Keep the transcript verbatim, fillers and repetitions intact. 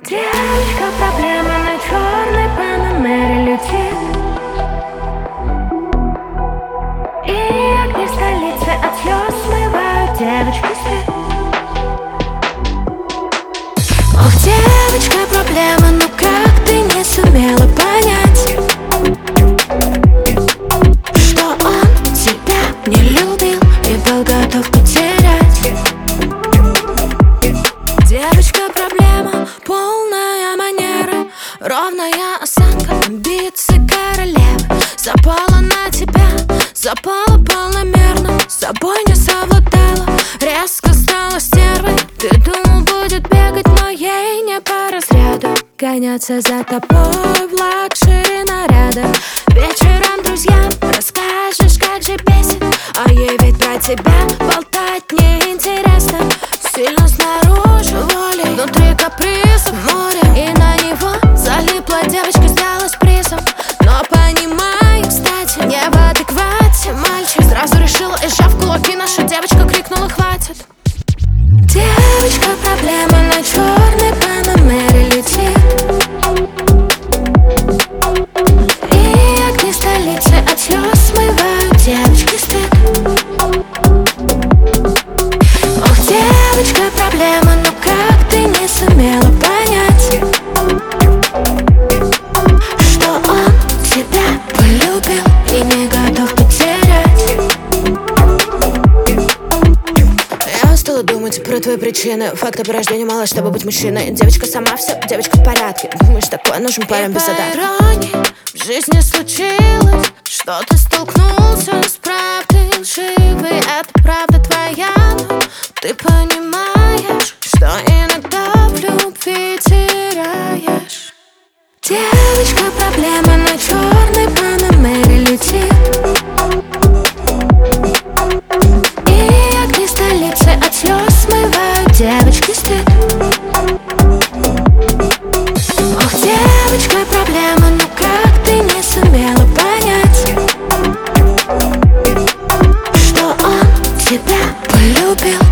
Девочка, проблема на черной Панамере летит, и огни столицы от слез смывают девочку свет. Ох, девочка, проблема, ну как ты не сумела понять, что он тебя не любил и был готов потерять. Девочка, проблема, полная манера, ровная осанка, амбиции королевы. Запала на тебя, запала полномерно, с собой не совладала, резко стала стервой. Ты думал, будет бегать, но ей не по разряду, гоняться за тобой в лакшери нарядах. Вечером друзьям расскажешь, как же бесит, а ей ведь про тебя болтать неинтересно. Сильно снаружи воли, внутри капризов море, и на него залипла девочка, сделалась призом. Но понимаю, кстати, не в адеквате мальчик, сразу решила и сжав кулаки, наша девочка крикнула: хватит. Девочка, проблема на черной Панамере летит, и огни столицы от слез смывают девочки стыд. Ох, девочка, проблема, ну как ты не сумела понять, что он тебя полюбил и не готов потерять. Я устала думать про твои причины, факты по рождению мало, чтобы быть мужчиной. Девочка сама все, девочка в порядке, думаешь, такое нужен парень без задатка. Иронии в жизни случилось, что ты столкнулся с правдой лживой. Это правда твоя, но ты понимаешь, что иногда в любви теряешь. Девочка, проблема на черной Панамере летит, и огни столицы от слез смывают девочки стыд. Ох, девочка, проблема, ну как ты не сумела понять, что он тебя полюбил